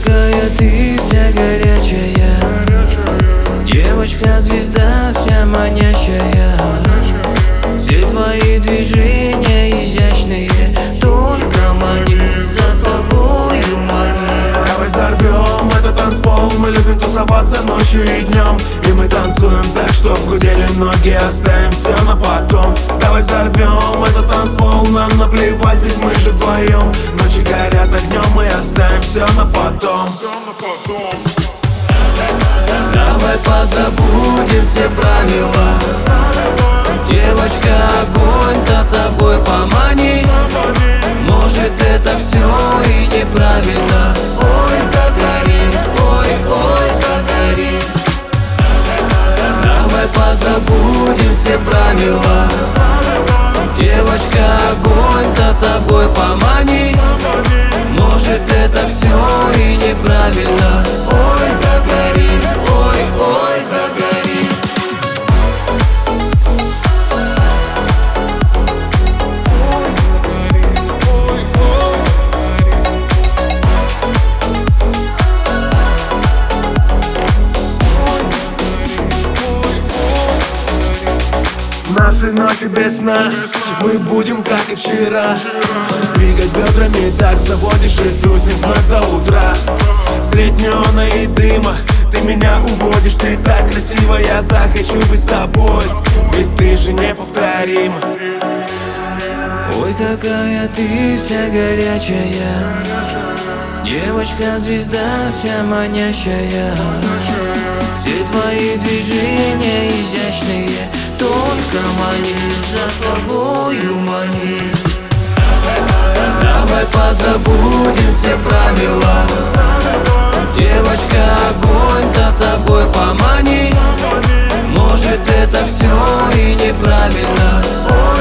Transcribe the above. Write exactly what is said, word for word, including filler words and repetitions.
какая ты вся горячая, девочка-звезда вся манящая. Все твои движения изящные, только мани за собою мани. Давай взорвем этот танцпол, мы любим тусоваться ночью и днем. И мы танцуем так, чтоб гудели ноги, оставим все на потом. Давай взорвем этот танцпол, нам наплевать, ведь мы же вдвоем. Ночи горят огнем, мы оставим все на потом. Давай позабудем все правила, девочка, огонь за собой помани. Может, это все и неправильно. Ой, как горит, ой, ой, как горит. Давай позабудем все правила, девочка, огонь за собой помани. Может, это все и неправильно. Ой, как горит, ой, ой, как горит. Наши ночи без сна, мы будем как и вчера. Двигать бедрами, так заводишь и тусим вновь до утра. Средь неона и дыма, ты меня уводишь. Ты так красива, я захочу быть с тобой, ведь ты же неповторима. Ой, какая ты вся горячая, девочка-звезда вся манящая. Все твои движения изящные, только мани за собою мани. Давай позабудем все правила, девочка, огонь за собой помани. Может, это все и неправильно. Ой,